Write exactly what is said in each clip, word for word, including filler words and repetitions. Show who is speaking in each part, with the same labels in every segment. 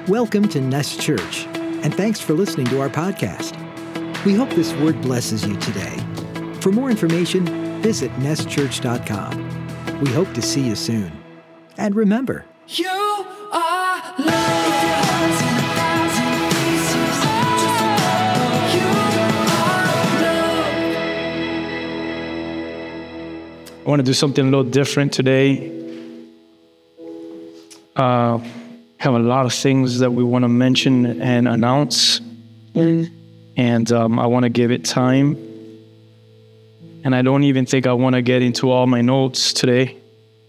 Speaker 1: Welcome to Nest Church, and thanks for listening to our podcast. We hope this word blesses you today. For more information, visit nest church dot com. We hope to see you soon. And remember,
Speaker 2: You are loved.
Speaker 3: I want to do something a little different today. Uh, have a lot of things that we want to mention and announce. Mm. And um, I want to give it time. And I don't even think I want to get into all my notes today.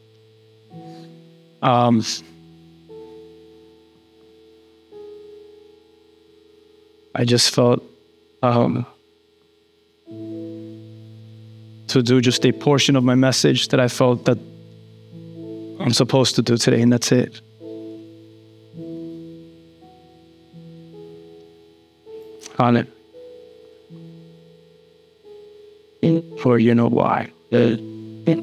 Speaker 3: Um, I just felt um, to do just a portion of my message that I felt that I'm supposed to do today, and that's it. On it. For you know why. I'm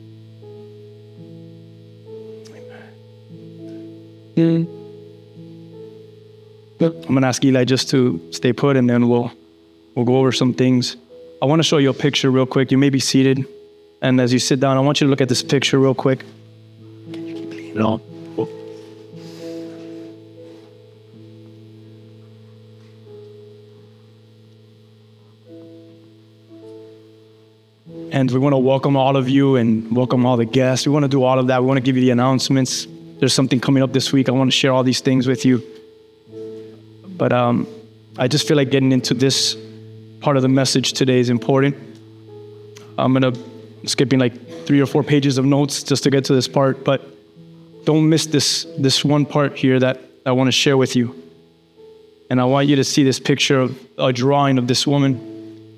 Speaker 3: gonna ask Eli just to stay put, and then we'll we'll go over some things. I want to show you a picture real quick. You may be seated, and as you sit down, I want you to look at this picture real quick. No. And we want to welcome all of you and welcome all the guests. We want to do all of that. We want to give you the announcements. There's something coming up this week. I want to share all these things with you. But um, I just feel like getting into this part of the message today is important. I'm going to skipping like three or four pages of notes just to get to this part, but don't miss this this one part here that I want to share with you. And I want you to see this picture of a drawing of this woman.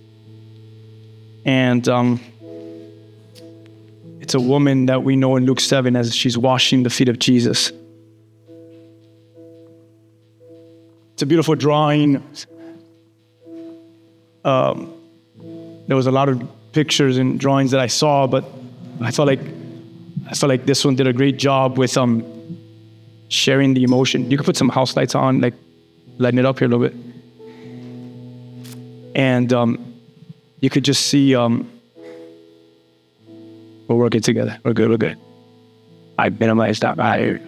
Speaker 3: And um, it's a woman that we know in Luke seven as she's washing the feet of Jesus. It's a beautiful drawing. Um, there was a lot of pictures and drawings that I saw, but I felt like I felt like this one did a great job with um, sharing the emotion. You could put some house lights on, like lighten it up here a little bit. And um, you could just see, um, we're working together. We're good, we're good. I've minimized that right here.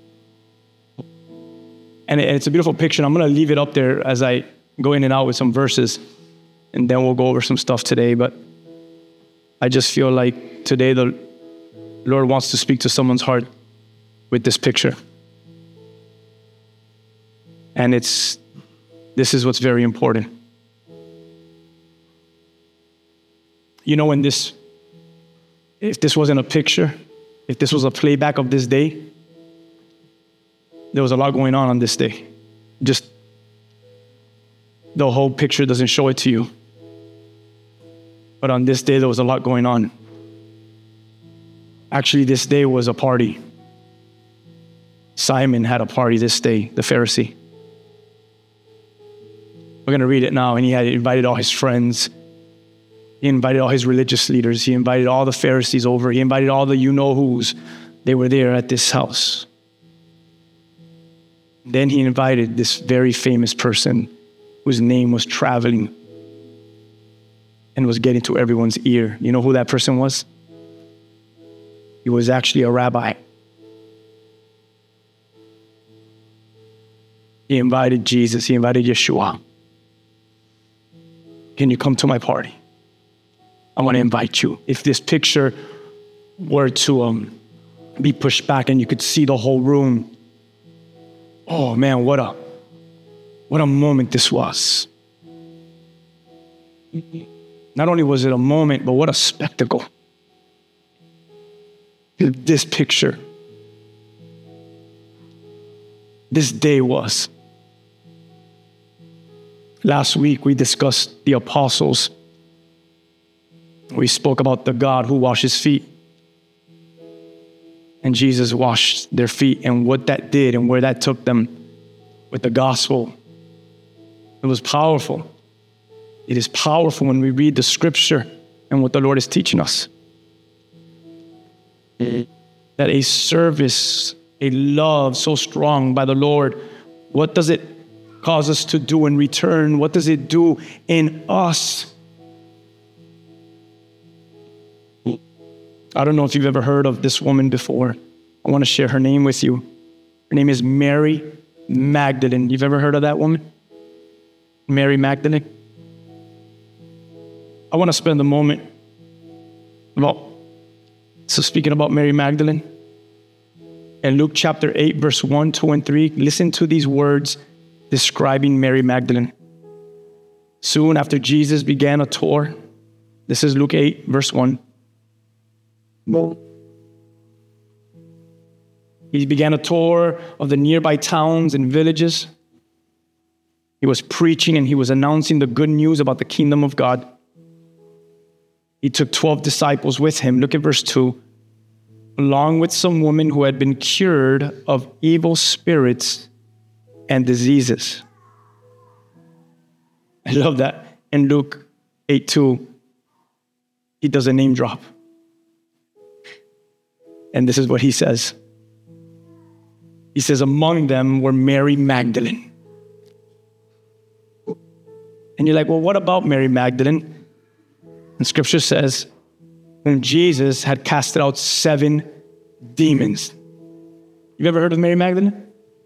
Speaker 3: And it's a beautiful picture. I'm going to leave it up there as I go in and out with some verses, and then we'll go over some stuff today. But I just feel like today the Lord wants to speak to someone's heart with this picture. And it's, this is what's very important. You know, when this, if this wasn't a picture, if this was a playback of this day, there was a lot going on on this day. Just the whole picture doesn't show it to you. But on this day, there was a lot going on. Actually, this day was a party. Simon had a party this day, the Pharisee. We're going to read it now. And he had invited all his friends. He invited all his religious leaders. He invited all the Pharisees over. He invited all the you-know-whos. They were there at this house. Then he invited this very famous person whose name was traveling and was getting to everyone's ear. You know who that person was? He was actually a rabbi. He invited Jesus. He invited Yeshua. Can you come to my party? I want to invite you. If this picture were to um, be pushed back and you could see the whole room, oh man, what a what a moment this was. Not only was it a moment, but what a spectacle. This picture, this day was. Last week we discussed the apostles. We spoke about the God who washes feet. And Jesus washed their feet and what that did and where that took them with the gospel. It was powerful. It is powerful when we read the scripture and what the Lord is teaching us. That a service, a love so strong by the Lord What does it cause us to do in return? What does it do in us? I don't know if you've ever heard of this woman before. I want to share her name with you. Her name is Mary Magdalene. You've ever heard of that woman? Mary Magdalene? I want to spend a moment about, so speaking about Mary Magdalene. In Luke chapter eight, verse one, two, and three, listen to these words describing Mary Magdalene. Soon after Jesus began a tour, this is Luke eight, verse one. He began a tour of the nearby towns and villages. He was preaching and he was announcing the good news about the kingdom of God. He took twelve disciples with him. Look at verse two. Along with some women who had been cured of evil spirits and diseases. I love that. In Luke eight two, he does a name drop. And this is what he says. He says, among them were Mary Magdalene. And you're like, well, what about Mary Magdalene? And scripture says, when Jesus had casted out seven demons. You've ever heard of Mary Magdalene?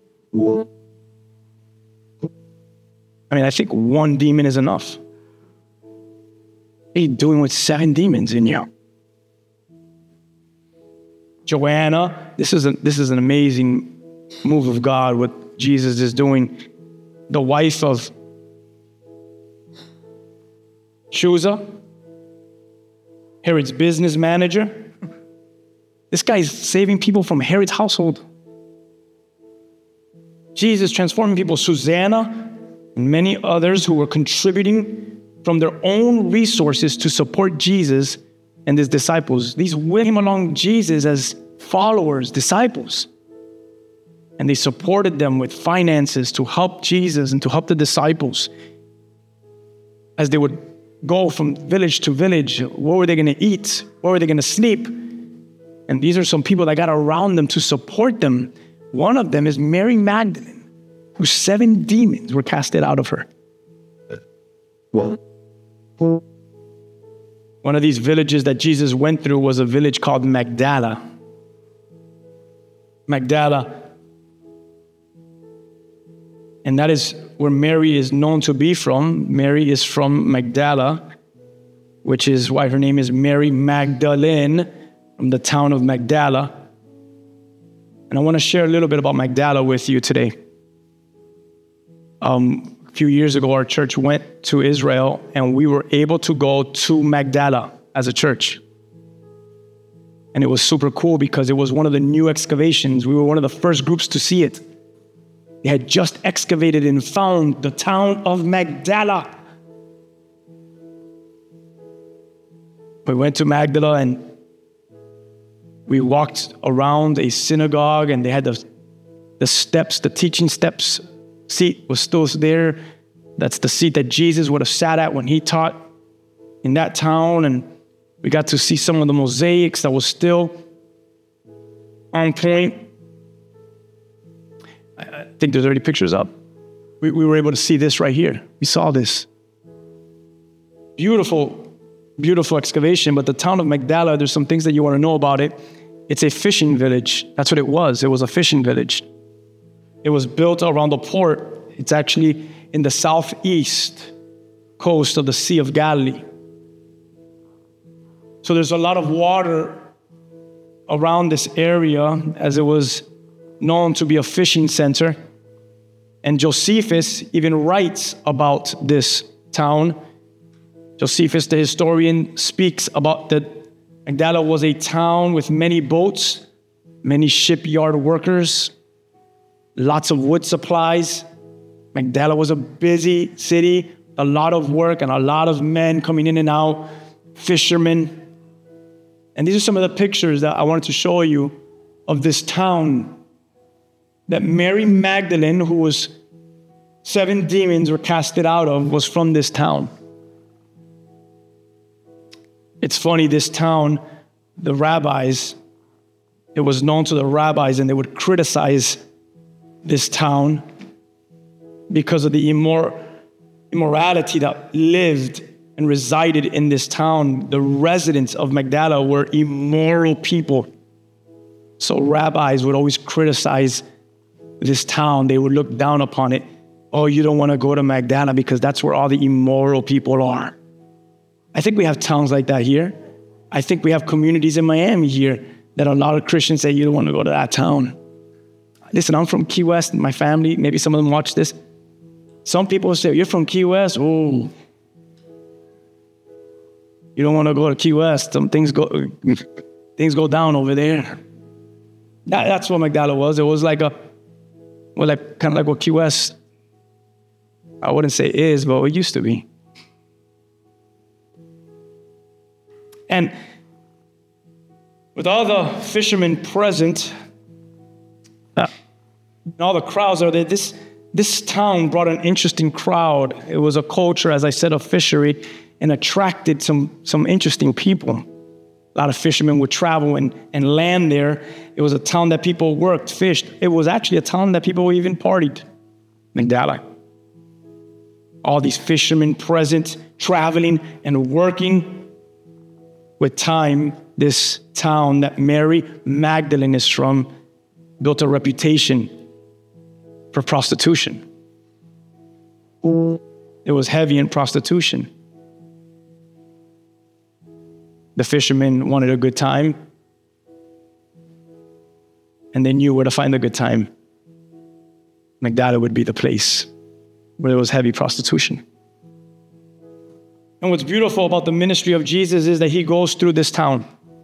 Speaker 3: I mean, I think one demon is enough. What are you doing with seven demons in you? Joanna, this is, a, this is an amazing move of God, what Jesus is doing. The wife of Chuza, Herod's business manager. This guy is saving people from Herod's household. Jesus transforming people. Susanna and many others who were contributing from their own resources to support Jesus and his disciples. These women came along Jesus as followers, disciples. And they supported them with finances to help Jesus and to help the disciples. As they would go from village to village, what were they going to eat? Where were they going to sleep? And these are some people that got around them to support them. One of them is Mary Magdalene, whose seven demons were casted out of her. One of these villages that Jesus went through was a village called Magdala. Magdala. And that is where Mary is known to be from. Mary is from Magdala, which is why her name is Mary Magdalene, from the town of Magdala. And I want to share a little bit about Magdala with you today. Um, a few years ago, our church went to Israel, and we were able to go to Magdala as a church. And it was super cool because it was one of the new excavations. We were one of the first groups to see it. They had just excavated and found the town of Magdala. We went to Magdala and we walked around a synagogue, and they had the, the steps, the teaching steps seat was still there. That's the seat that Jesus would have sat at when he taught in that town. And we got to see some of the mosaics that was still on point. I think there's already pictures up. We, we were able to see this right here. We saw this. Beautiful, beautiful excavation. But the town of Magdala, there's some things that you want to know about it. It's a fishing village. That's what it was. It was a fishing village. It was built around the port. It's actually in the southeast coast of the Sea of Galilee. So there's a lot of water around this area, as it was known to be a fishing center. And Josephus even writes about this town. Josephus, the historian, speaks about that Magdala was a town with many boats, many shipyard workers, lots of wood supplies. Magdala was a busy city, a lot of work and a lot of men coming in and out, fishermen. And these are some of the pictures that I wanted to show you of this town that Mary Magdalene, who was seven demons were casted out of, was from this town. It's funny, this town, the rabbis, it was known to the rabbis, and they would criticize this town because of the immor- immorality that lived and resided in this town. The residents of Magdala were immoral people. So rabbis would always criticize this town. They would look down upon it. Oh, you don't want to go to Magdala because that's where all the immoral people are. I think we have towns like that here. I think we have communities in Miami here that a lot of Christians say you don't want to go to that town. Listen, I'm from Key West, and my family, maybe some of them watch this. Some people say, you're from Key West? Oh, you don't want to go to Key West. Some things go, things go down over there. That, that's what Magdala was. It was like a, well, like kind of like what Key West, I wouldn't say is, but it used to be. And with all the fishermen present, uh, and all the crowds are there, this, this town brought an interesting crowd. It was a culture, as I said, of fishery, and attracted some, some interesting people. A lot of fishermen would travel and, and land there. It was a town that people worked, fished. It was actually a town that people even partied. Magdala. All these fishermen present, traveling and working. With time, this town that Mary Magdalene is from built a reputation for prostitution. It was heavy in prostitution. The fishermen wanted a good time, and they knew where to find a good time. Magdala would be the place where there was heavy prostitution. And what's beautiful about the ministry of Jesus is that he goes through this town.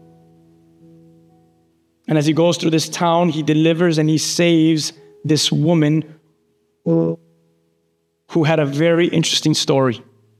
Speaker 3: And as he goes through this town, he delivers and he saves this woman who had a very interesting story.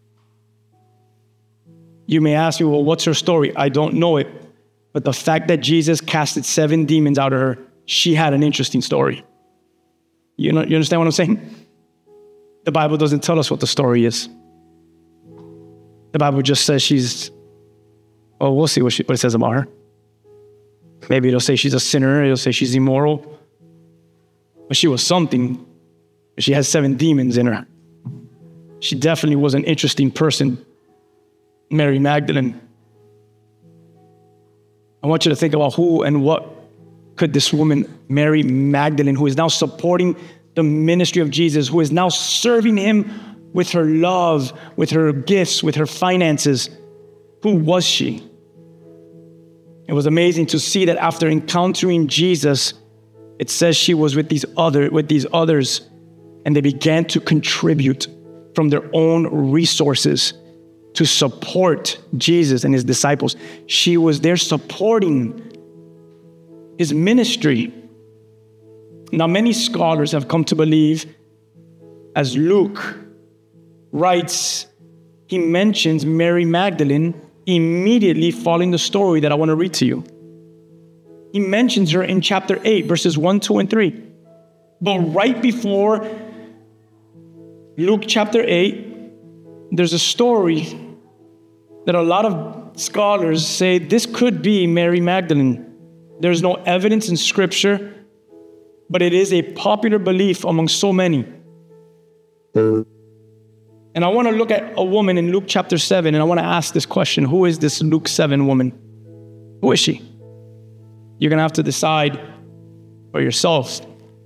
Speaker 3: You may ask me, well, what's her story? I don't know it. But the fact that Jesus casted seven demons out of her, she had an interesting story. You know, you understand what I'm saying? The Bible doesn't tell us what the story is. The Bible just says she's, well, we'll see what, she, what it says about her. Maybe it'll say she's a sinner. It'll say she's immoral. But she was something. She has seven demons in her. She definitely was an interesting person, Mary Magdalene. I want you to think about who and what could this woman, Mary Magdalene, who is now supporting the ministry of Jesus, who is now serving him with her love, with her gifts, with her finances. Who was she? It was amazing to see that after encountering Jesus, it says she was with these other, with these others, and they began to contribute from their own resources to support Jesus and his disciples. She was there supporting his ministry. Now, many scholars have come to believe, as Luke writes, he mentions Mary Magdalene immediately following the story that I want to read to you. He mentions her in chapter eight, verses one, two, and three. But right before Luke chapter eight, there's a story that a lot of scholars say this could be Mary Magdalene. There's no evidence in scripture, but it is a popular belief among so many. And I want to look at a woman in Luke chapter seven, and I want to ask this question. Who is this Luke seven woman? Who is she? You're going to have to decide for yourself.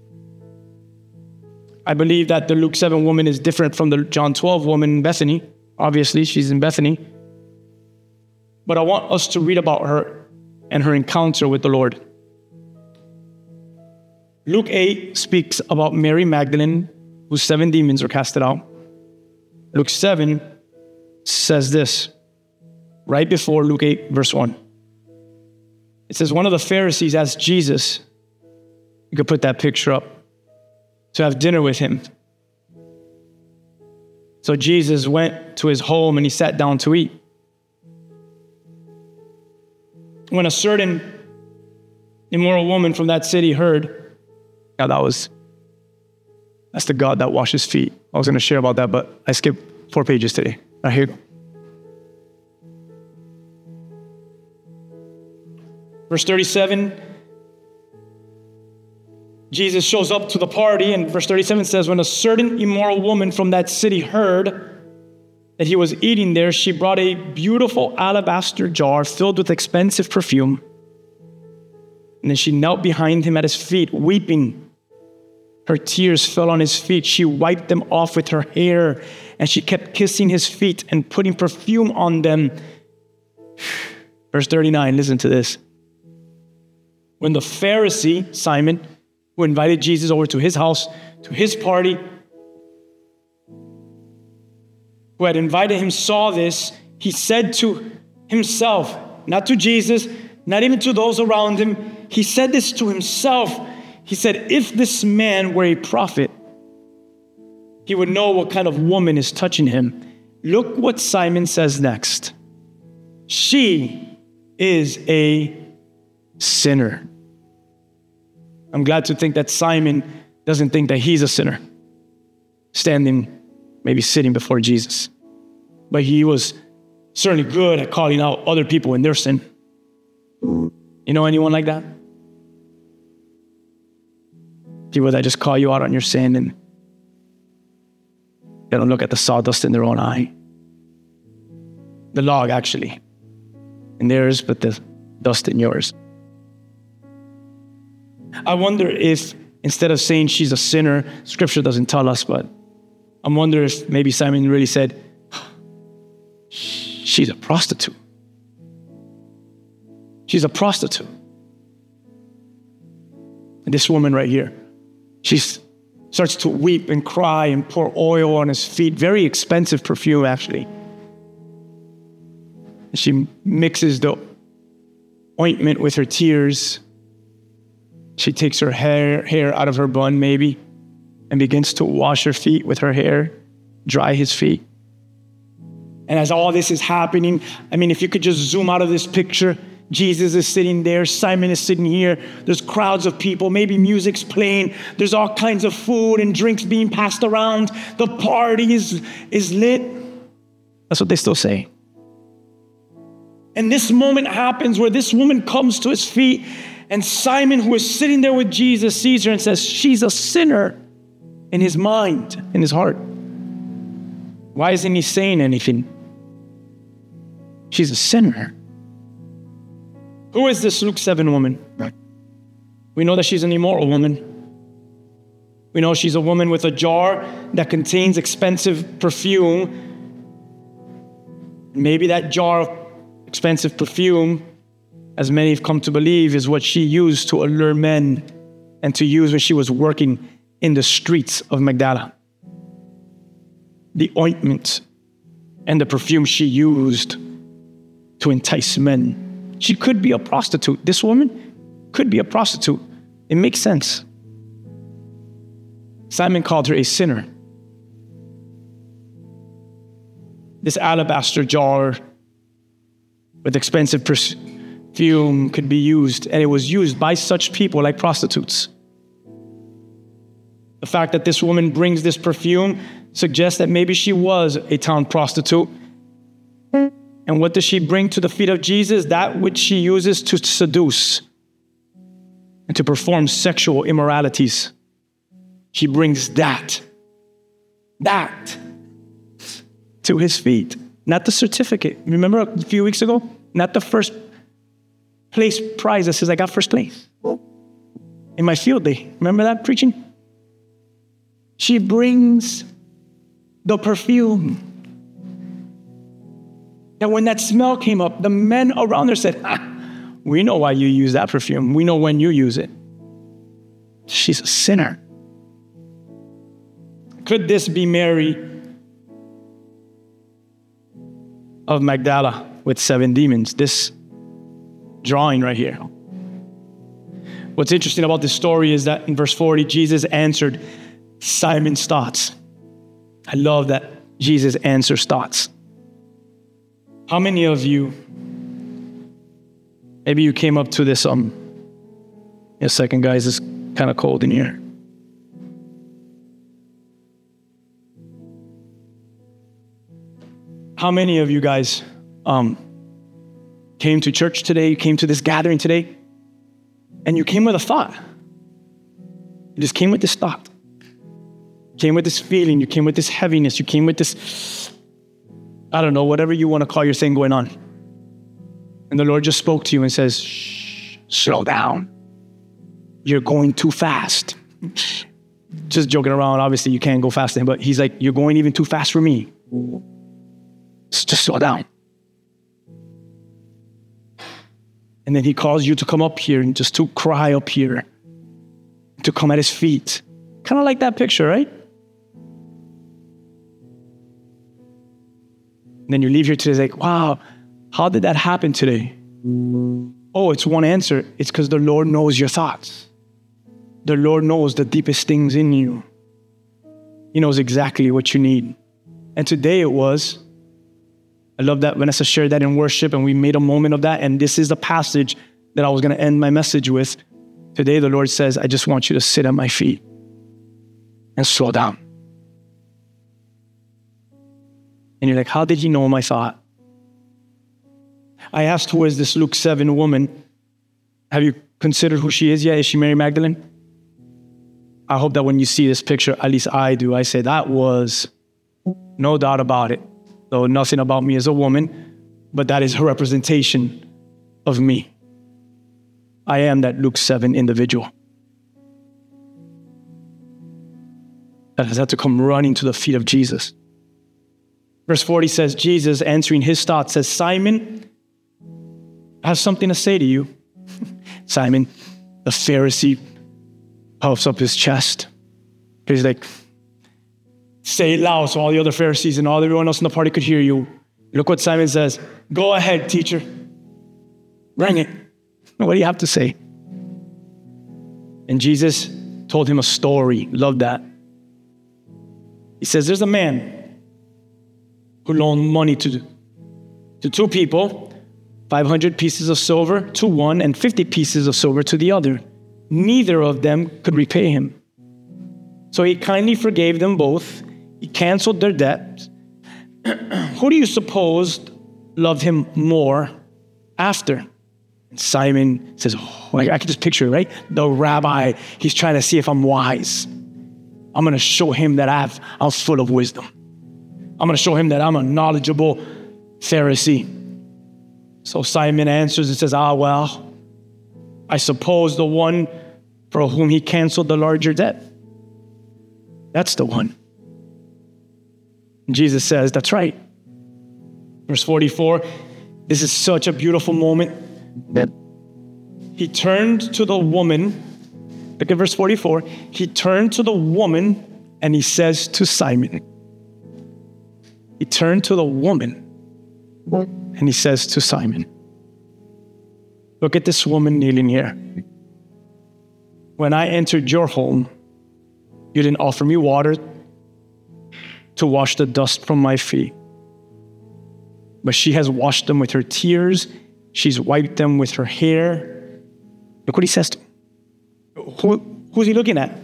Speaker 3: I believe that the Luke seven woman is different from the John twelve woman in Bethany. Obviously, she's in Bethany. But I want us to read about her and her encounter with the Lord. Luke eight speaks about Mary Magdalene, whose seven demons were casted out. Luke seven says this, right before Luke eight, verse one. It says, one of the Pharisees asked Jesus, you could put that picture up, to have dinner with him. So Jesus went to his home and he sat down to eat. When a certain immoral woman from that city heard, now that was, that's the God that washes feet. I was going to share about that, but I skipped four pages today. Right, here you go. Verse thirty-seven, Jesus shows up to the party, and verse thirty-seven says, when a certain immoral woman from that city heard that he was eating there, she brought a beautiful alabaster jar filled with expensive perfume. And then she knelt behind him at his feet, weeping. Her tears fell on his feet. She wiped them off with her hair, and she kept kissing his feet and putting perfume on them. Verse thirty-nine, listen to this. When the Pharisee, Simon, who invited Jesus over to his house, to his party, who had invited him, saw this, he said to himself, not to Jesus, not even to those around him, he said this to himself. He said, if this man were a prophet, he would know what kind of woman is touching him. Look what Simon says next. She is a sinner. I'm glad to think that Simon doesn't think that he's a sinner, standing, maybe sitting before Jesus. But he was certainly good at calling out other people in their sin. You know anyone like that? People that just call you out on your sin and they don't look at the sawdust in their own eye. The log, actually, in theirs, but the dust in yours. I wonder if, instead of saying she's a sinner, Scripture doesn't tell us, but I wonder if maybe Simon really said, she's a prostitute. She's a prostitute. And this woman right here, she starts to weep and cry and pour oil on his feet. Very expensive perfume, actually. And she mixes the ointment with her tears. She takes her hair, hair out of her bun, maybe, and begins to wash her feet with her hair, dry his feet. And as all this is happening, I mean, if you could just zoom out of this picture, Jesus is sitting there, Simon is sitting here, there's crowds of people, maybe music's playing, there's all kinds of food and drinks being passed around, the party is, is lit. That's what they still say. And this moment happens where this woman comes to his feet, and Simon, who is sitting there with Jesus, sees her and says, she's a sinner, in his mind, in his heart. Why isn't he saying anything? She's a sinner. Who is this Luke seven woman? We know that she's an immoral woman. We know she's a woman with a jar that contains expensive perfume. Maybe that jar of expensive perfume, as many have come to believe, is what she used to allure men and to use when she was working in the streets of Magdala. The ointment and the perfume she used to entice men. She could be a prostitute. This woman could be a prostitute. It makes sense. Simon called her a sinner. This alabaster jar with expensive perfume could be used, and it was used by such people like prostitutes. The fact that this woman brings this perfume suggests that maybe she was a town prostitute. And what does she bring to the feet of Jesus? That which she uses to seduce and to perform sexual immoralities. She brings that, that to his feet. Not the certificate. Remember a few weeks ago? Not the first place prize that says I got first place in my field day. Remember that preaching? She brings the perfume. And when that smell came up, the men around her said, ah, we know why you use that perfume. We know when you use it. She's a sinner. Could this be Mary of Magdala with seven demons? This drawing right here. What's interesting about this story is that in verse forty, Jesus answered Simon's thoughts. I love that Jesus answers thoughts. How many of you, maybe you came up to this, um, a second, guys, it's kind of cold in here. How many of you guys um, came to church today, you came to this gathering today, and you came with a thought? You just came with this thought. You came with this feeling. You came with this heaviness. You came with this, I don't know, whatever you want to call your thing going on. And the Lord just spoke to you and says, shh, slow down. You're going too fast. Just joking around. Obviously, you can't go faster. But he's like, you're going even too fast for me. Just slow down. And then he calls you to come up here and just to cry up here, to come at his feet. Kind of like that picture, right? And then you leave here today like, wow, how did that happen today? Oh, it's one answer. It's because the Lord knows your thoughts. The Lord knows the deepest things in you. He knows exactly what you need. And today it was, I love that Vanessa shared that in worship and we made a moment of that. And this is the passage that I was going to end my message with. Today the Lord says, I just want you to sit at my feet and slow down. And you're like, how did he know my thought? I asked, who is this Luke seven woman? Have you considered who she is yet? Is she Mary Magdalene? I hope that when you see this picture, at least I do, I say that was no doubt about it. Though nothing about me as a woman, but that is her representation of me. I am that Luke seven individual that has had to come running to the feet of Jesus. Verse forty says, Jesus answering his thoughts says, Simon, I have something to say to you. Simon, the Pharisee, puffs up his chest. He's like, say it loud so all the other Pharisees and all everyone else in the party could hear you. Look what Simon says. Go ahead, teacher. Bring it. What do you have to say? And Jesus told him a story. Love that. He says, there's a man who loaned money to, to two people, five hundred pieces of silver to one and fifty pieces of silver to the other. Neither of them could repay him. So he kindly forgave them both. He canceled their debt. Who do you suppose loved him more after? And Simon says, oh, I, I can just picture it, right? The rabbi, he's trying to see if I'm wise. I'm going to show him that I've, I'm full of wisdom. I'm going to show him that I'm a knowledgeable Pharisee. So Simon answers and says, ah, well, I suppose the one for whom he canceled the larger debt. That's the one. And Jesus says, that's right. Verse forty-four, this is such a beautiful moment. He turned to the woman. Look at verse forty-four. He turned to the woman and he says to Simon. He turned to the woman and he says to Simon, look at this woman kneeling here. When I entered your home, you didn't offer me water to wash the dust from my feet. But she has washed them with her tears. She's wiped them with her hair. Look what he says to him. Who, who's he looking at?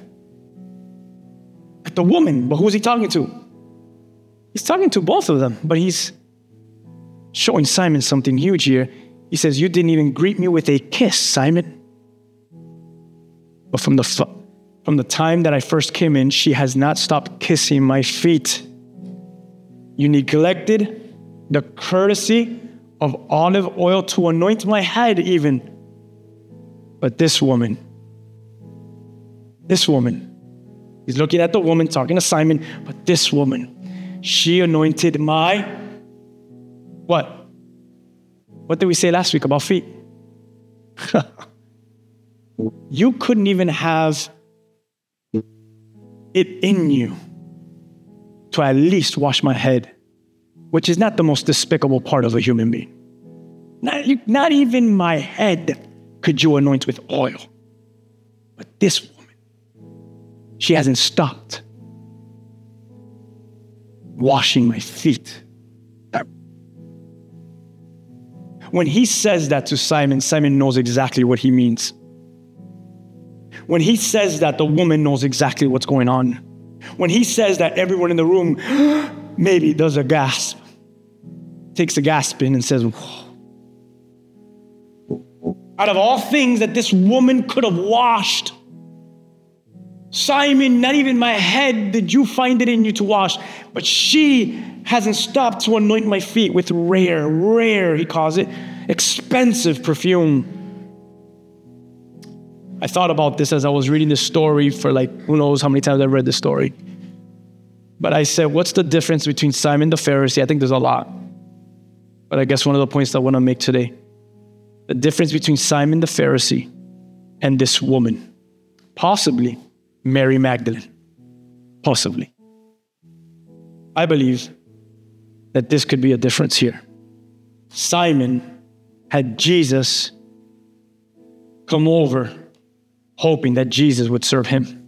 Speaker 3: At the woman, but who's he talking to? He's talking to both of them, but he's showing Simon something huge here. He says, you didn't even greet me with a kiss, Simon. But from the from the time that I first came in, she has not stopped kissing my feet. You neglected the courtesy of olive oil to anoint my head even. But this woman, this woman, he's looking at the woman, talking to Simon, but this woman, she anointed my, what? What did we say last week about feet? You couldn't even have it in you to at least wash my head, which is not the most despicable part of a human being. Not, you, not even my head could you anoint with oil. But this woman, she hasn't stopped washing my feet. When he says that to Simon, Simon knows exactly what he means. When he says that, the woman knows exactly what's going on. When he says that, everyone in the room maybe does a gasp, takes a gasp in and says, whoa. Out of all things that this woman could have washed, Simon, not even my head did you find it in you to wash, but she hasn't stopped to anoint my feet with rare, rare, he calls it, expensive perfume. I thought about this as I was reading this story for like, who knows how many times I've read this story. But I said, what's the difference between Simon the Pharisee? I think there's a lot. But I guess one of the points that I want to make today, the difference between Simon the Pharisee and this woman, possibly Mary Magdalene, possibly. I believe that this could be a difference here. Simon had Jesus come over, hoping that Jesus would serve him.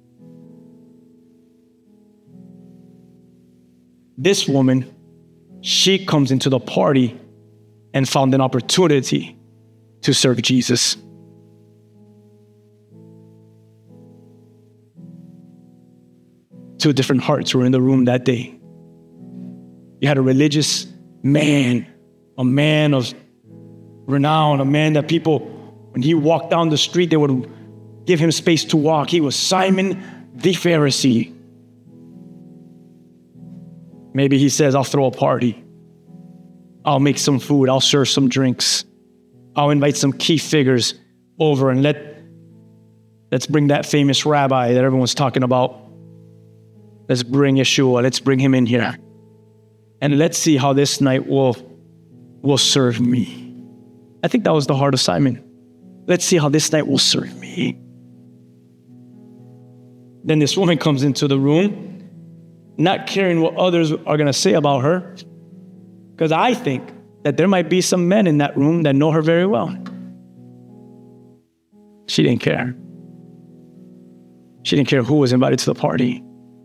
Speaker 3: This woman, she comes into the party and found an opportunity to serve Jesus. Two different hearts were in the room that day. You had a religious man, a man of renown, a man that people, when he walked down the street, they would give him space to walk. He was Simon the Pharisee. Maybe he says, I'll throw a party. I'll make some food. I'll serve some drinks. I'll invite some key figures over and let, let's bring that famous rabbi that everyone's talking about. Let's bring Yeshua. Let's bring him in here. And let's see how this night will, will serve me. I think that was the heart of Simon. Let's see how this night will serve me. Then this woman comes into the room, not caring what others are going to say about her, because I think that there might be some men in that room that know her very well. She didn't care. She didn't care who was invited to the party.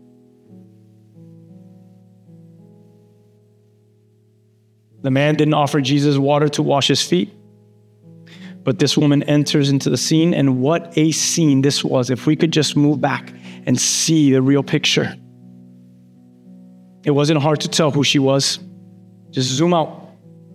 Speaker 3: The man didn't offer Jesus water to wash his feet, but this woman enters into the scene, and what a scene this was. If we could just move back and see the real picture. It wasn't hard to tell who she was. Just zoom out.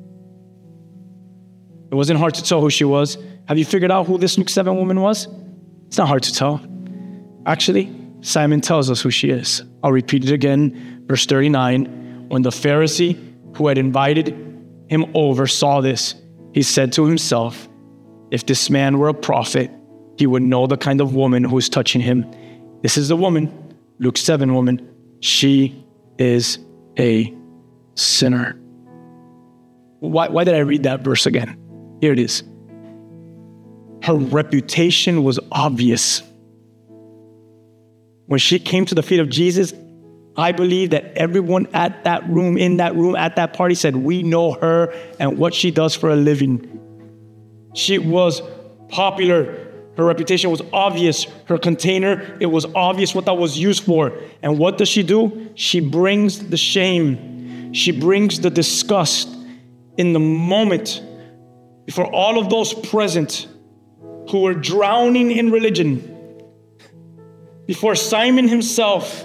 Speaker 3: It wasn't hard to tell who she was. Have you figured out who this Luke seven woman was? It's not hard to tell. Actually, Simon tells us who she is. I'll repeat it again. Verse thirty-nine, when the Pharisee who had invited him over saw this, he said to himself, if this man were a prophet, he would know the kind of woman who is touching him. This is the woman, Luke seven woman. She is a sinner. Why, why did I read that verse again? Here it is. Her reputation was obvious. When she came to the feet of Jesus, I believe that everyone at that room, in that room, at that party said, we know her and what she does for a living. She was popular. Her reputation was obvious. Her container, it was obvious what that was used for. And what does she do? She brings the shame. She brings the disgust in the moment before all of those present who were drowning in religion, before Simon himself.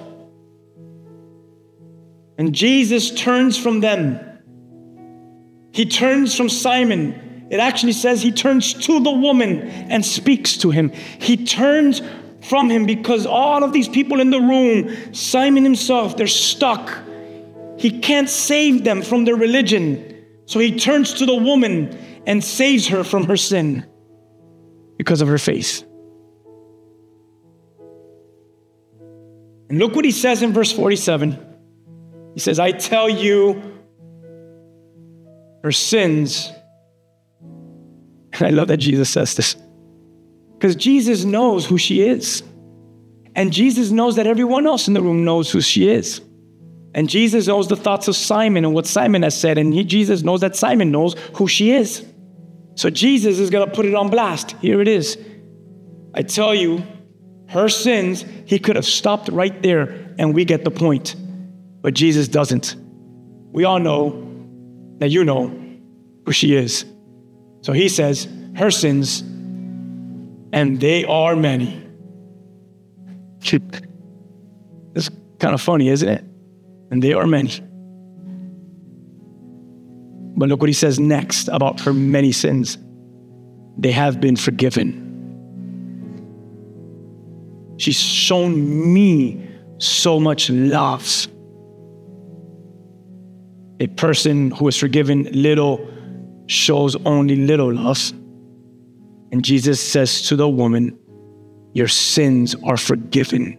Speaker 3: And Jesus turns from them. He turns from Simon. It actually says he turns to the woman and speaks to him. He turns from him because all of these people in the room, Simon himself, they're stuck. He can't save them from their religion. So he turns to the woman and saves her from her sin because of her faith. And look what he says in verse forty-seven. He says, I tell you, her sins. And I love that Jesus says this, because Jesus knows who she is. And Jesus knows that everyone else in the room knows who she is. And Jesus knows the thoughts of Simon and what Simon has said. And he, Jesus knows that Simon knows who she is. So Jesus is going to put it on blast. Here it is. I tell you, her sins, he could have stopped right there and we get the point. But Jesus doesn't. We all know that you know who she is. So he says, her sins, and they are many. It's kind of funny, isn't it? And they are many. But look what he says next about her many sins. They have been forgiven. She's shown me so much love. A person who is forgiven little shows only little love. And Jesus says to the woman, your sins are forgiven.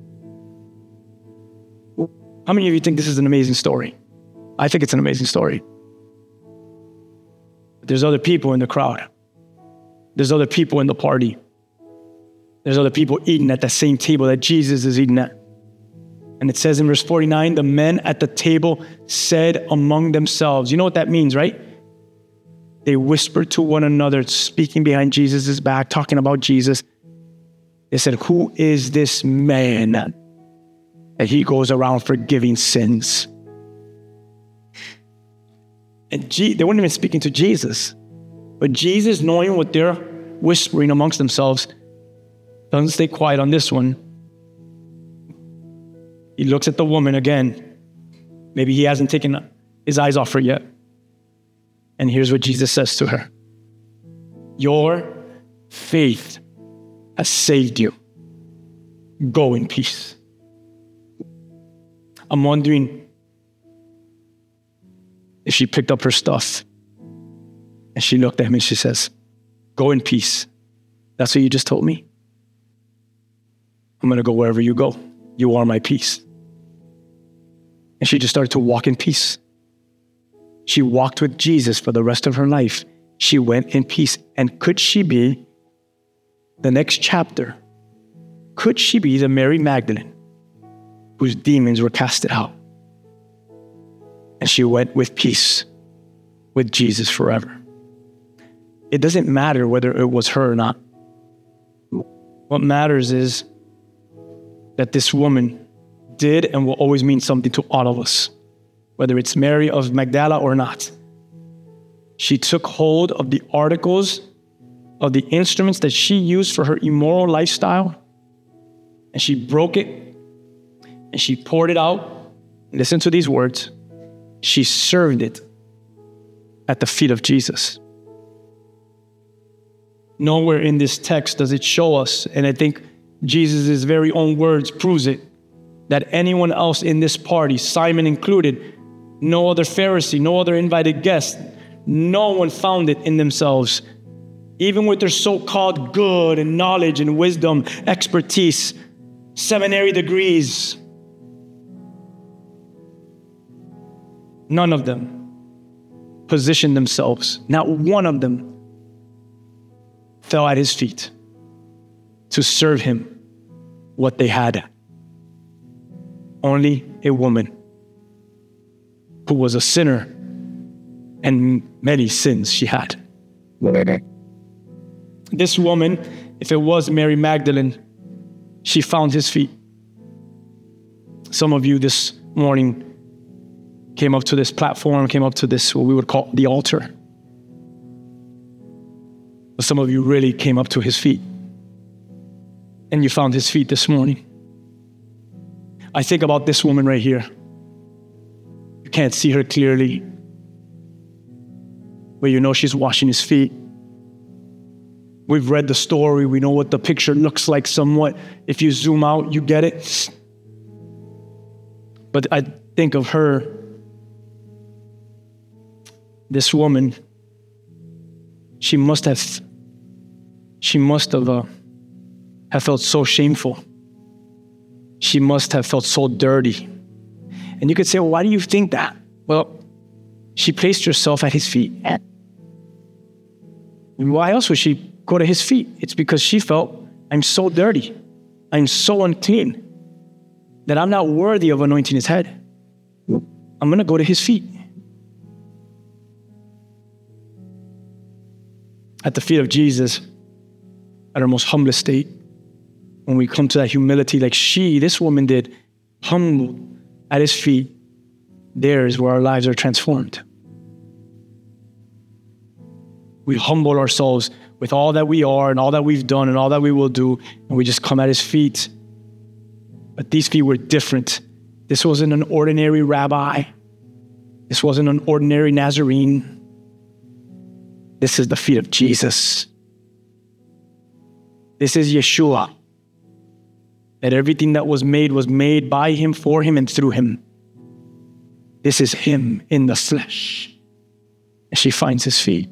Speaker 3: How many of you think this is an amazing story? I think it's an amazing story. But there's other people in the crowd. There's other people in the party. There's other people eating at the same table that Jesus is eating at. And it says in verse forty-nine, the men at the table said among themselves, you know what that means, right? They whispered to one another, speaking behind Jesus' back, talking about Jesus. They said, who is this man that he goes around forgiving sins? And G- they weren't even speaking to Jesus. But Jesus, knowing what they're whispering amongst themselves, doesn't stay quiet on this one. He looks at the woman again. Maybe he hasn't taken his eyes off her yet. And here's what Jesus says to her. Your faith has saved you. Go in peace. I'm wondering if she picked up her stuff and she looked at him and she says, go in peace. That's what you just told me? I'm going to go wherever you go. You are my peace. And she just started to walk in peace. She walked with Jesus for the rest of her life. She went in peace. And could she be the next chapter? Could she be the Mary Magdalene whose demons were casted out? And she went with peace with Jesus forever. It doesn't matter whether it was her or not. What matters is that this woman did and will always mean something to all of us, whether it's Mary of Magdala or not. She took hold of the articles, of the instruments that she used for her immoral lifestyle, and she broke it, and she poured it out. Listen to these words. She served it at the feet of Jesus. Nowhere in this text does it show us, and I think Jesus' very own words proves it, that anyone else in this party, Simon included, no other Pharisee, no other invited guest, no one found it in themselves. Even with their so-called good and knowledge and wisdom, expertise, seminary degrees, none of them positioned themselves. Not one of them fell at his feet to serve him what they had. Only a woman who was a sinner and many sins she had. This woman, if it was Mary Magdalene, she found his feet. Some of you this morning came up to this platform, came up to this, what we would call the altar. But some of you really came up to his feet. And you found his feet this morning. I think about this woman right here. You can't see her clearly, but you know she's washing his feet. We've read the story. We know what the picture looks like somewhat. If you zoom out, you get it. But I think of her, this woman, she must have, she must have, uh, have felt so shameful. She must have felt so dirty. And you could say, well, why do you think that? Well, she placed herself at his feet. And why else would she go to his feet? It's because she felt, I'm so dirty. I'm so unclean that I'm not worthy of anointing his head. I'm going to go to his feet. At the feet of Jesus, at her most humblest state, when we come to that humility like she, this woman did, humble at his feet, there is where our lives are transformed. We humble ourselves with all that we are and all that we've done and all that we will do, and we just come at his feet. But these feet were different. This wasn't an ordinary rabbi. This wasn't an ordinary Nazarene. This is the feet of Jesus. This is Yeshua. That everything that was made was made by him, for him, and through him. This is him in the flesh. And she finds his feet.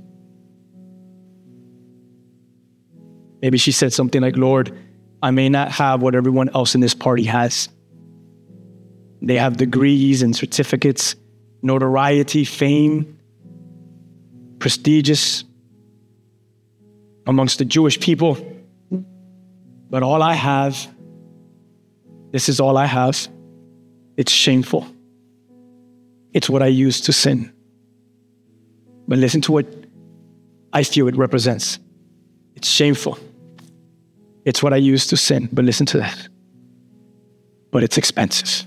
Speaker 3: Maybe she said something like, Lord, I may not have what everyone else in this party has. They have degrees and certificates, notoriety, fame, prestigious amongst the Jewish people. But all I have, this is all I have. It's shameful. It's what I use to sin. But listen to what I feel it represents. It's shameful. It's what I use to sin. But listen to that. But it's expensive.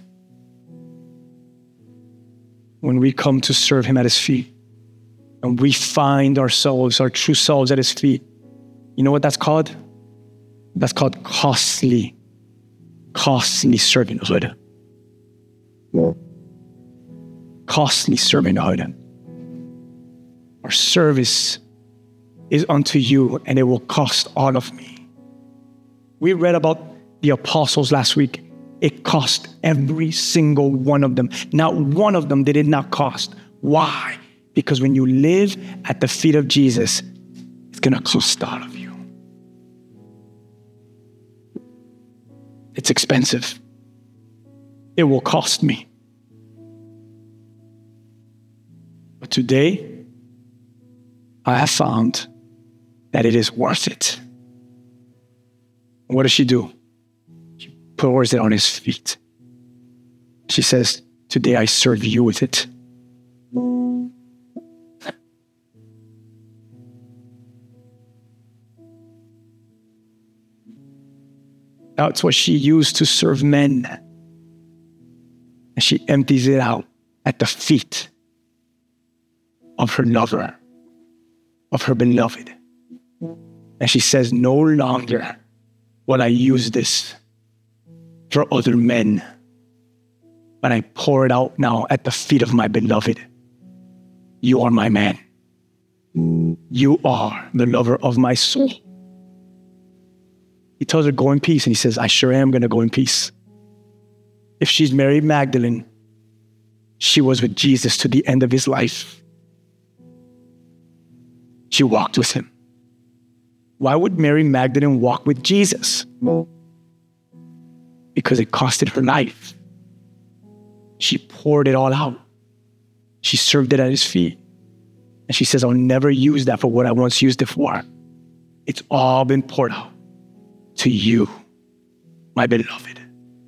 Speaker 3: When we come to serve him at his feet, and we find ourselves, our true selves at his feet, you know what that's called? That's called costly, costly servanthood. Costly servanthood. Our service is unto you, and it will cost all of me. We read about the apostles last week. It cost every single one of them. Not one of them did it not cost. Why? Because when you live at the feet of Jesus, it's going to cost all of you. It's expensive. It will cost me. But today, I have found that it is worth it. What does she do? She pours it on his feet. She says, today I serve you with it. That's what she used to serve men. And she empties it out at the feet of her lover, of her beloved. And she says, no longer will I use this for other men, but I pour it out now at the feet of my beloved. You are my man. You are the lover of my soul. He tells her, go in peace. And he says, I sure am going to go in peace. If she's Mary Magdalene, she was with Jesus to the end of his life. She walked with him. Why would Mary Magdalene walk with Jesus? Because it costed her life. She poured it all out. She served it at his feet. And she says, I'll never use that for what I once used it for. It's all been poured out to you, my beloved.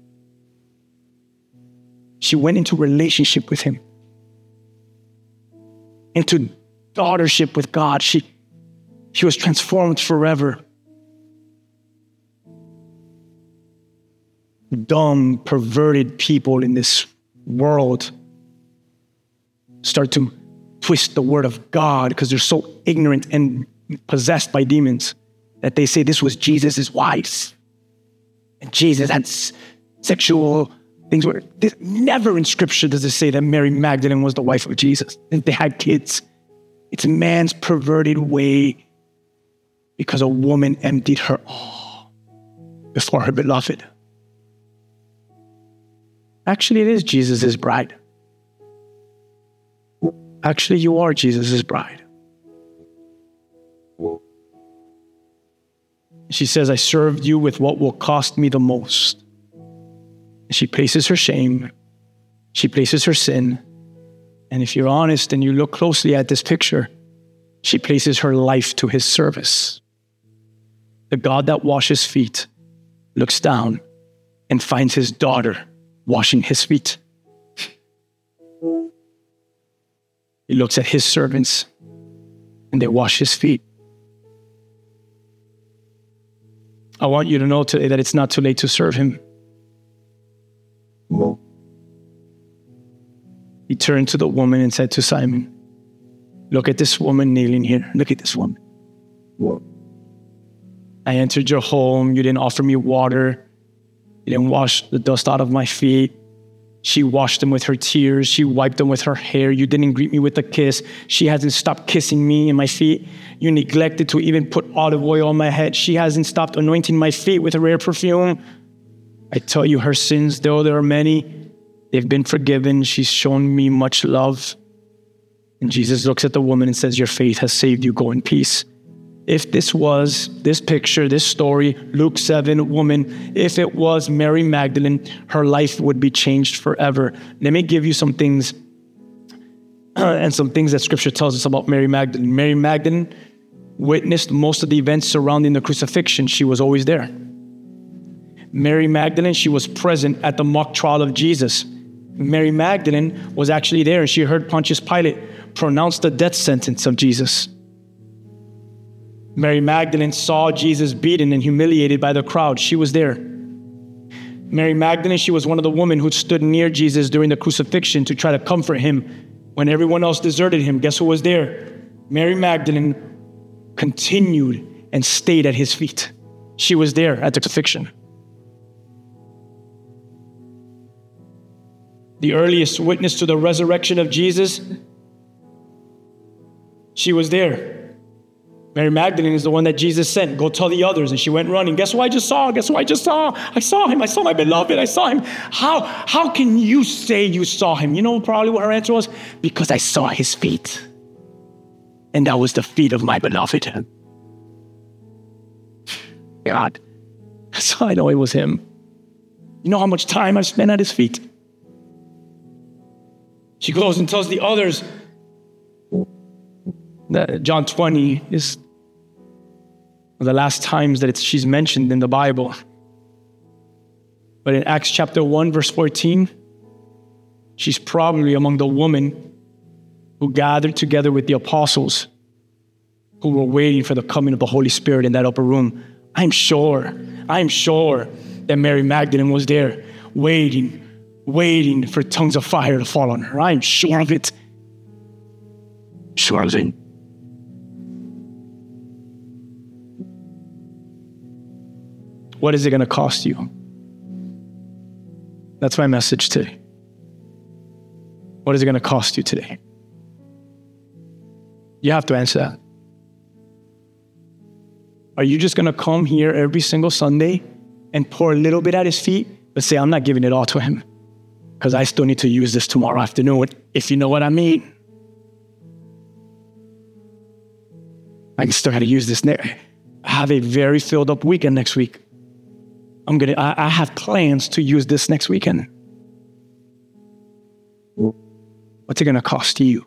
Speaker 3: She went into relationship with him, into daughtership with God. She, she was transformed forever. Dumb, perverted people in this world start to twist the word of God because they're so ignorant and possessed by demons that they say this was Jesus' wife. And Jesus had s- sexual things. Where this, never in scripture does it say that Mary Magdalene was the wife of Jesus. And they had kids. It's a man's perverted way because a woman emptied her all before her beloved. Actually, it is Jesus' bride. Actually, you are Jesus' bride. She says, I served you with what will cost me the most. She places her shame. She places her sin. And if you're honest and you look closely at this picture, she places her life to his service. The God that washes feet looks down and finds his daughter washing his feet. He looks at his servants and they wash his feet. I want you to know today that it's not too late to serve him. He turned to the woman and said to Simon, look at this woman kneeling here. Look at this woman. I entered your home. You didn't offer me water. You didn't wash the dust out of my feet. She washed them with her tears. She wiped them with her hair. You didn't greet me with a kiss. She hasn't stopped kissing me and my feet. You neglected to even put olive oil on my head. She hasn't stopped anointing my feet with a rare perfume. I tell you, her sins, though there are many, they've been forgiven. She's shown me much love. And Jesus looks at the woman and says, your faith has saved you. Go in peace. If this was, this picture, this story, Luke seven, woman, if it was Mary Magdalene, her life would be changed forever. Let me give you some things and some things that scripture tells us about Mary Magdalene. Mary Magdalene witnessed most of the events surrounding the crucifixion. She was always there. Mary Magdalene, she was present at the mock trial of Jesus. Mary Magdalene was actually there, and she heard Pontius Pilate pronounce the death sentence of Jesus. Mary Magdalene saw Jesus beaten and humiliated by the crowd. She was there. Mary Magdalene, she was one of the women who stood near Jesus during the crucifixion to try to comfort him when everyone else deserted him. Guess who was there? Mary Magdalene continued and stayed at his feet. She was there at the crucifixion. The earliest witness to the resurrection of Jesus, she was there. Mary Magdalene is the one that Jesus sent. Go tell the others. And she went running. Guess what I just saw? Guess what I just saw? I saw him. I saw my beloved. I saw him. How, how can you say you saw him? You know probably what her answer was? Because I saw his feet. And that was the feet of my beloved. God. That's how I know it was him. You know how much time I've spent at his feet? She goes and tells the others that John twenty is the last times that it's, she's mentioned in the Bible. But in Acts chapter one, verse fourteen, she's probably among the women who gathered together with the apostles who were waiting for the coming of the Holy Spirit in that upper room. I'm sure, I'm sure that Mary Magdalene was there waiting, waiting for tongues of fire to fall on her. I'm sure of it. Sure of it. What is it going to cost you? That's my message today. What is it going to cost you today? You have to answer that. Are you just going to come here every single Sunday and pour a little bit at his feet, but say, I'm not giving it all to him because I still need to use this tomorrow afternoon, if you know what I mean? I still got to use this. I have a very filled up weekend next week. I'm gonna. I, I have plans to use this next weekend. What's it gonna cost you?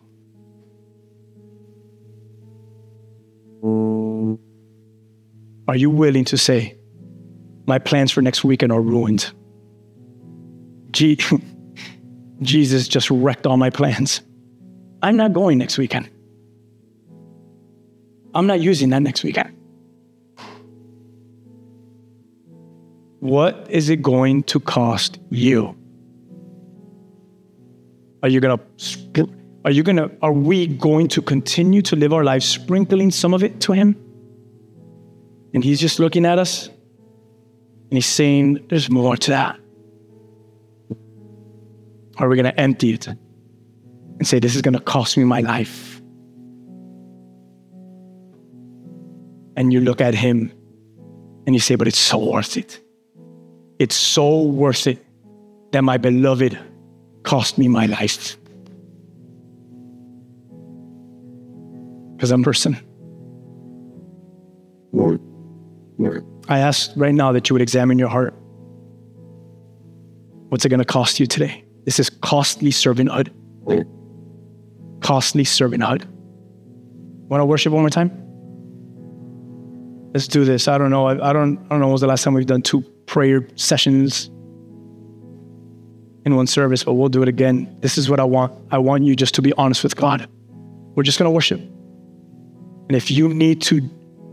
Speaker 3: Are you willing to say, my plans for next weekend are ruined? Gee, Jesus just wrecked all my plans. I'm not going next weekend. I'm not using that next weekend. What is it going to cost you? Are you gonna, are you gonna, are we going to continue to live our lives sprinkling some of it to him? And he's just looking at us and he's saying, there's more to that. Or are we gonna empty it and say, this is gonna cost me my life? And you look at him and you say, but it's so worth it. It's so worth it that my beloved cost me my life. Because I'm a person. I ask right now that you would examine your heart. What's it going to cost you today? This is costly servanthood. Costly servanthood. Want to worship one more time? Let's do this. I don't know. I, I don't. I don't know. When was the last time we've done two prayer sessions in one service? But we'll do it again. This is what I want. I want you just to be honest with God. We're just gonna worship. And if you need to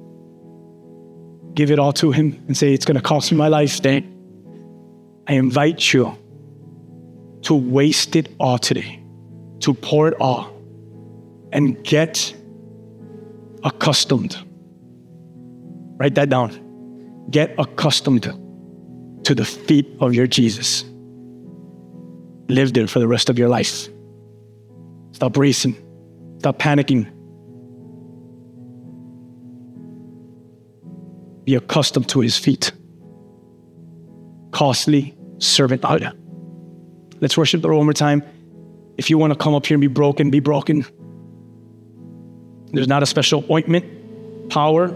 Speaker 3: give it all to him and say, it's gonna cost me my life, then I invite you to waste it all today, to pour it all, and get accustomed. Write that down. Get accustomed to the feet of your Jesus. Live there for the rest of your life. Stop racing. Stop panicking. Be accustomed to his feet. costly servant. Let's worship the Lord one more time. If you want to come up here and be broken, be broken. There's not a special ointment, power,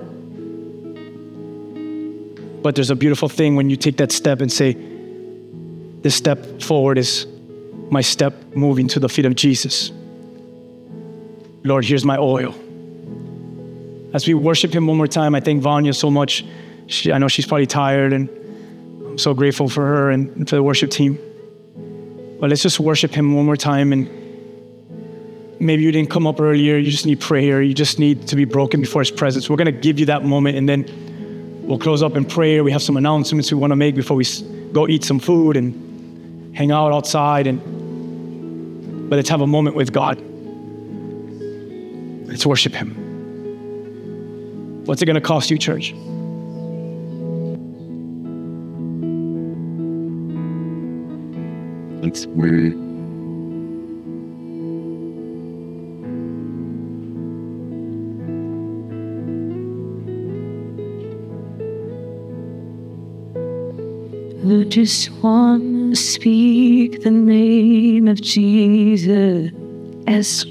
Speaker 3: but there's a beautiful thing when you take that step and say, this step forward is my step moving to the feet of Jesus. Lord, here's my oil. As we worship him one more time, I thank Vanya so much. She, I know she's probably tired, and I'm so grateful for her and, and for the worship team. But let's just worship him one more time. And maybe you didn't come up earlier. You just need prayer. You just need to be broken before his presence. We're going to give you that moment, and then we'll close up in prayer. We have some announcements we want to make before we go eat some food and hang out outside. And but let's have a moment with God. Let's worship him. What's it going to cost you, church?
Speaker 4: Let's wait.
Speaker 5: I just want to speak the name of Jesus as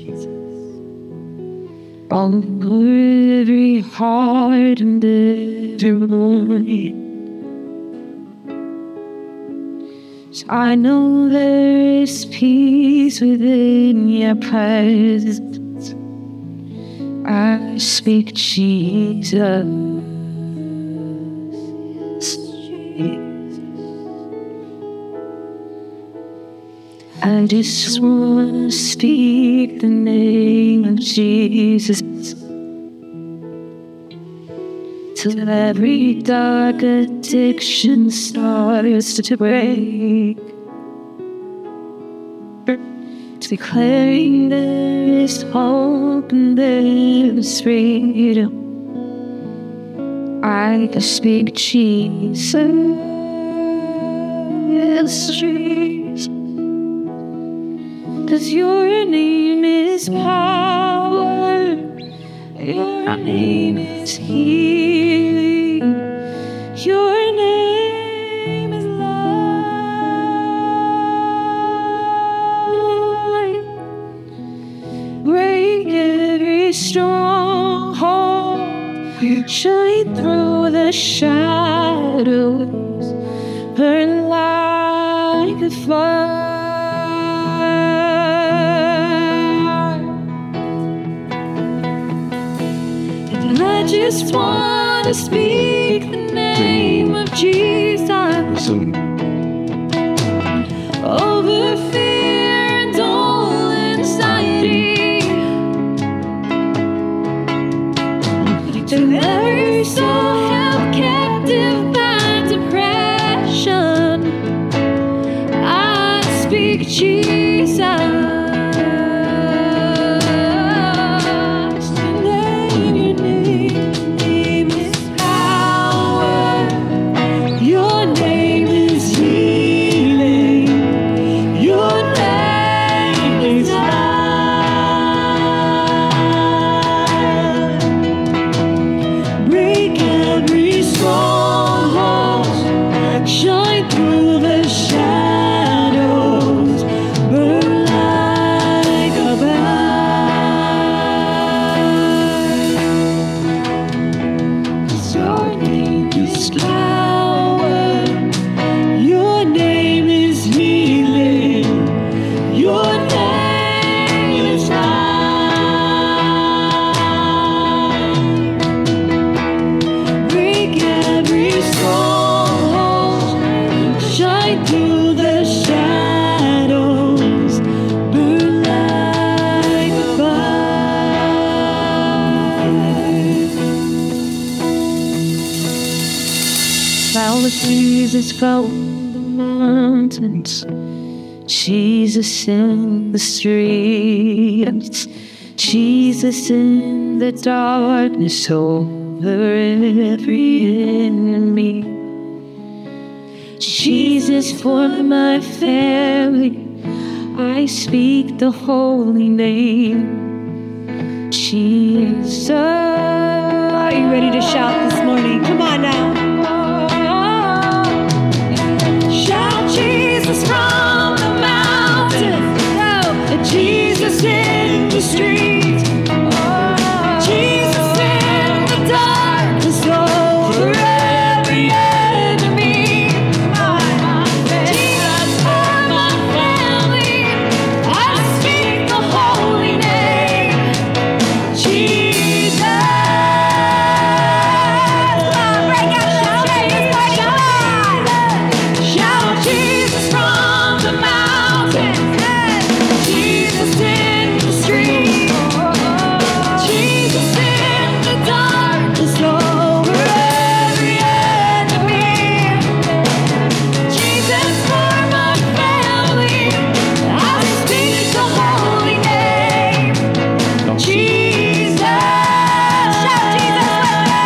Speaker 5: over every heart and every mind. So I know there is peace within your presence. I speak Jesus. I just want to speak the name of Jesus till every dark addiction starts to break, declaring there is hope and there is freedom. I can speak Jesus, yes, Jesus. 'Cause your name is power, your name is healing, your name is light. Break every stronghold, shine through the shadows, burn like a fire. I just want to speak the name of Jesus over fear and all anxiety. To every soul held captive by depression, I speak Jesus. Jesus from the mountains, Jesus in the streets, Jesus in the darkness over every enemy, Jesus for my family. I speak the holy name, Jesus. Are you ready to shout this morning? Come on now. the street. Jesus in the darkness over every enemy. Jesus for my family, I speak the holy name. Jesus. Break out, shout Jesus, break out. Shout Jesus from the mountains. Jesus in the street. Jesus in the darkness over every enemy. Jesus for my family, I speak the holy name. Jesus. Shout Jesus.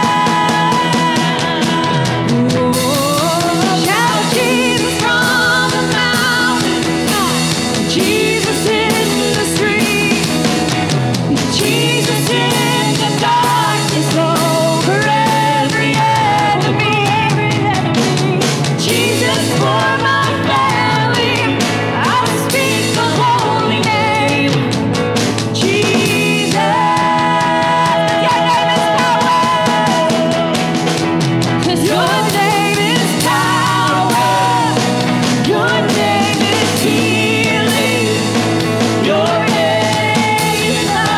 Speaker 5: Shout Jesus from the mountain. Jesus in the street. Jesus in the darkness over every enemy. Jesus for my family, I speak the holy name. Jesus. Your name is power. 'Cause your name is power. Your name is healing. Your name is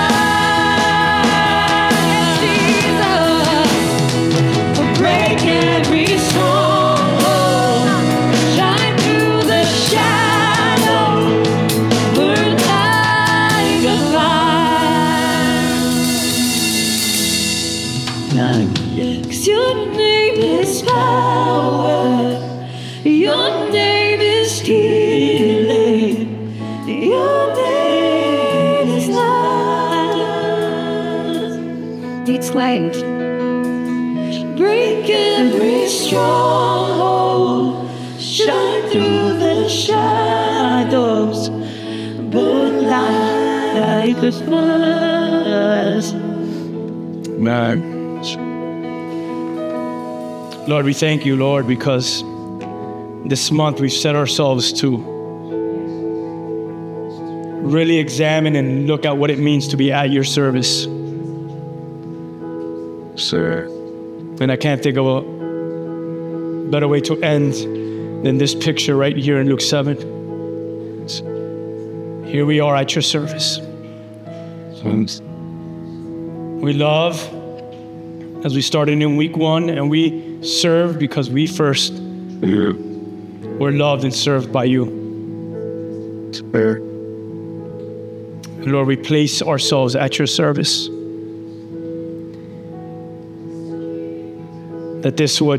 Speaker 5: life, Jesus. Break every stronghold. Shine through the shadow. Burn like a fire. 'Cause your name is power. Your name is healing. Your name is life. Exclaim. Break every stronghold. Shine through the shadows. Burn like a fire.
Speaker 3: Man. Lord, we thank you, Lord, because this month we've set ourselves to really examine and look at what it means to be at your service.
Speaker 4: Sir.
Speaker 3: And I can't think of a better way to end than this picture right here in Luke seven. Here we are at your service. We love as we started in week one, and we serve because we first were loved and served by you.
Speaker 4: Sir.
Speaker 3: And Lord, we place ourselves at your service. That this would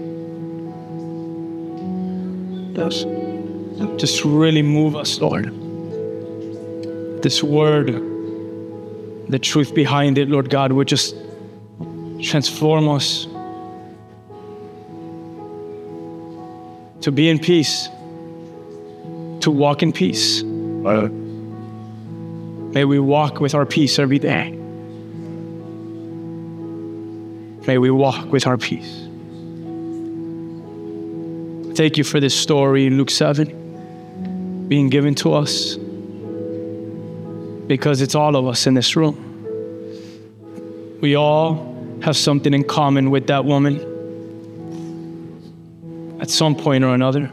Speaker 4: Yes.
Speaker 3: just really move us, Lord. This word, the truth behind it, Lord God, would just transform us to be in peace, to walk in peace.
Speaker 4: Uh,
Speaker 3: May we walk with our peace every day. May we walk with our peace. Thank you for this story in Luke seven being given to us, because it's all of us in this room. We all have something in common with that woman at some point or another.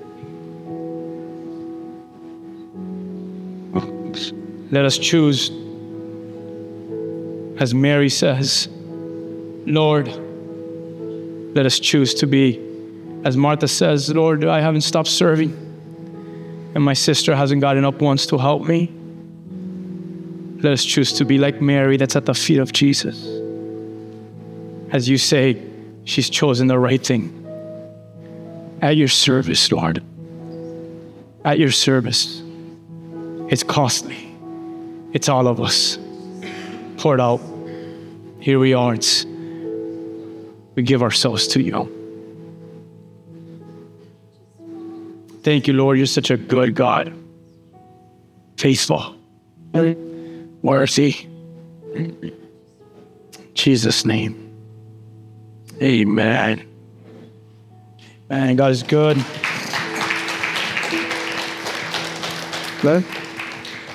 Speaker 3: Let us choose, as Mary says, Lord, let us choose to be, as Martha says, Lord, I haven't stopped serving, and my sister hasn't gotten up once to help me. Let us choose to be like Mary, that's at the feet of Jesus. As you say, she's chosen the right thing. At your service, Lord. At your service. It's costly. It's all of us. Poured out. Here we are. It's, we give ourselves to you. Thank you, Lord. You're such a good God. Faithful. Worthy. In Jesus' name. Amen. Man, God is good.
Speaker 4: Good.